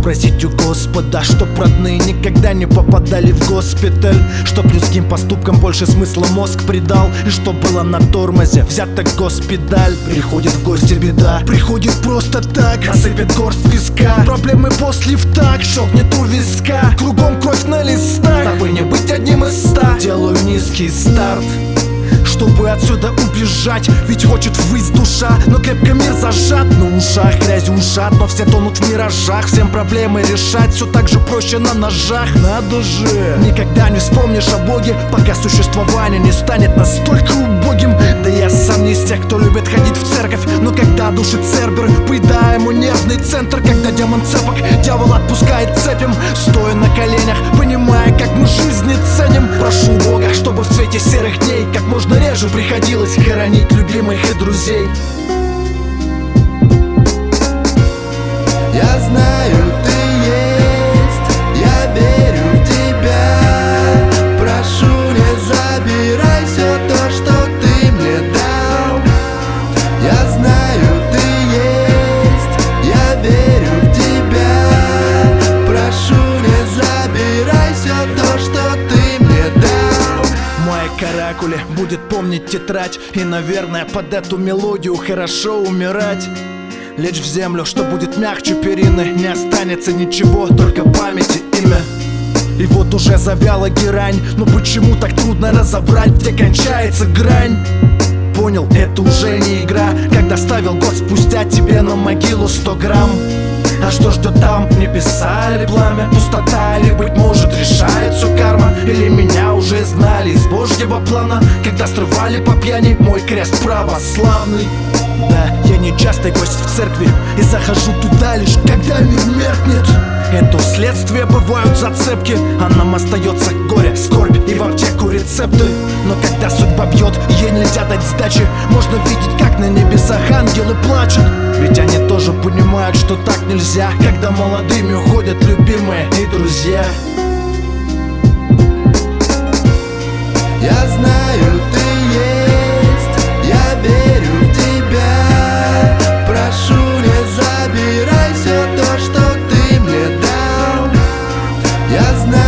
просить у Господа, чтоб родные никогда не попадали в госпиталь, чтоб людским поступкам больше смысла мозг придал, и чтоб было на тормозе взято госпедаль. Приходит в гости беда, приходит просто так, насыпет горсть песка, проблемы после втак, щелкнет у виска, кругом кровь на листах, дабы не быть одним из 100. Делаю низкий старт, чтобы отсюда убежать, ведь хочет ввысь душа, но крепко мир зажат. На ушах грязь ушат, но все тонут в миражах. Всем проблемы решать все так же проще на ножах. Надо же, никогда не вспомнишь о Боге, пока существование не станет настолько убогим. Да я сам не из тех, кто любит ходить в церковь, но когда душит Цербер, поедая ему нервный центр. Когда демон цепок, дьявол отпускает цепям, стоя на коленях, понимая, как мы жизни ценим. Прошу Бога, чтобы в свете серых дней как можно реже приходилось хоронить любимых и друзей. Я знаю, ты есть, я верю в тебя. Прошу, не забирай все то, что ты мне дал. Я знаю, ты есть, я верю в тебя. Прошу, не забирай все то, что ты мне дал. Мои каракули будет помнить тетрадь, и, наверное, под эту мелодию хорошо умирать. Лечь в землю, что будет мягче перины, не останется ничего, только память и имя. И вот уже завяла герань, но почему так трудно разобрать, где кончается грань? Понял, это уже не игра, когда ставил год спустя тебе на могилу 100 грамм. А что ждет там, не писали пламя, пустота или, быть может, решает все карма? Или меня уже знали из божьего плана, когда срывали по пьяни мой крест православный? Да, я не частый гость в церкви и захожу туда лишь когда мир меркнет. Это следствие бывают зацепки, а нам остается горе, скорбь и в аптеку рецепты. Но когда судьба бьет, ей нельзя дать сдачи. Можно видеть, как на небесах ангелы плачут, ведь они тоже понимают, что так нельзя, когда молодыми уходят любимые и друзья. Я знаю, ты есть, я верю в тебя. Прошу, не забирай все то, что ты мне дал. Я знаю.